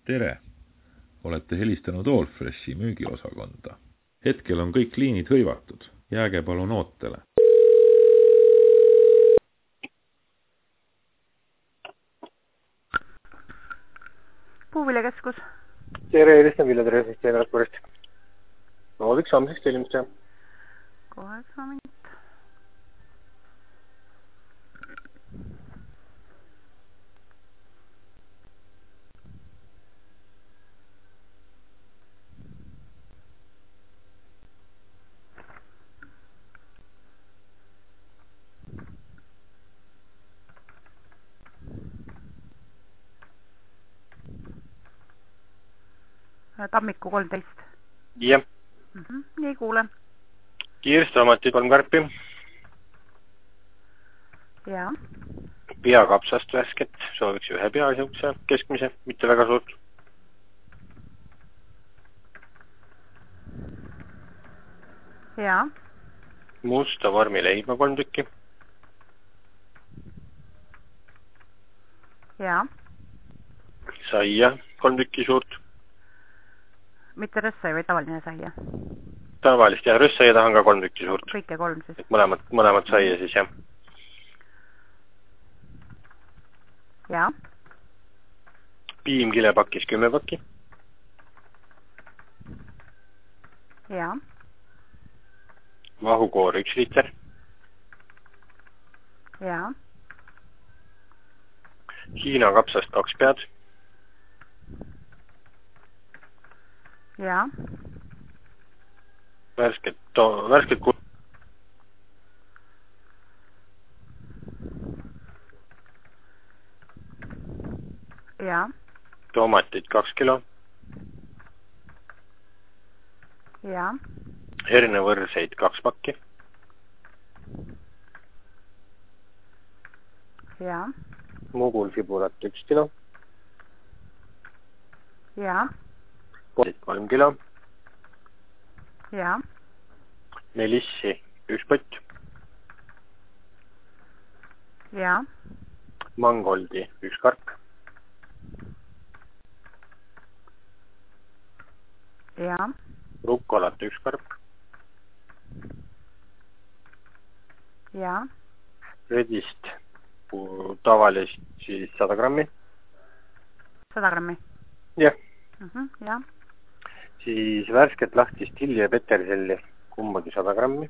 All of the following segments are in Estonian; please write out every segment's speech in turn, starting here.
Tere! Olete helistanud Allfreshi müügiosakonda. Hetkel on kõik liinid hõivatud. Jääge palun ootele. Puuviljakeskus. Tere, helistan Ville Teresest ja Transpordist. Sooviks homseks tellimist teha. Kohe saamint. Tammiku 13. Jah. Nii kuulen. Kiirstoomati 3 karpi. Jaa. Peakapsast värsket. Sooviks ühe peasjukse keskmise, mitte väga suurt. Jaa. Musta vormi leidma 3 tükki. Jaa. Saia 3 tükki suurt. Mitte rössai või tavaline saia? Tavalist ja rössaia tahan ka 3 tükki suurt. Kõike 3 siis. Et mõlemad saia siis, jah. Jaa. Piim kilepakis 10 pakki. Jaa. Vahukoor 1 liiter. Jaa. Hiina kapsast 2 pead. Jaa. Värsket Jaa. Tomatid 2 kilo. Jaa. Hernevõrseid 2 pakki. Jaa. Mugulsibulat 1 kilo. Jaa. 3 kilo. Jaa. Melissi 1 pott. Jaa. Mangoldi 1 karp. Jaa. Rukkolat 1 karp. Jaa. Redist tavalist siis 100 grammi. 100 grammi? Jah. Jaa. Siis värsket lahtist hilli ja peterselli kumbagi 100 grammi.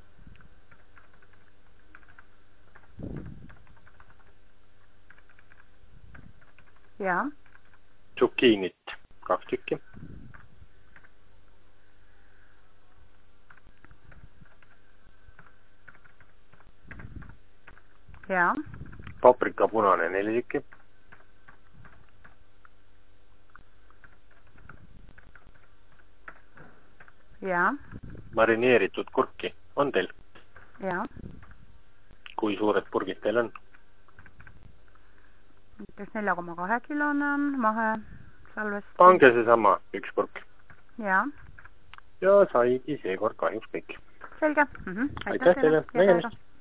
Jaa. Zucchiinit 2 tükki. Jaa. Paprika punane 4 tükki. Jaa. Marineeritud kurki on teil? Jaa. Kui suured purgid teil on? Kes 4,2 kilone on mahe salvest. Pange see sama 1 purk. Jaa. Ja saigi seekord kahjuks kõik. Selge. Aitäh teile.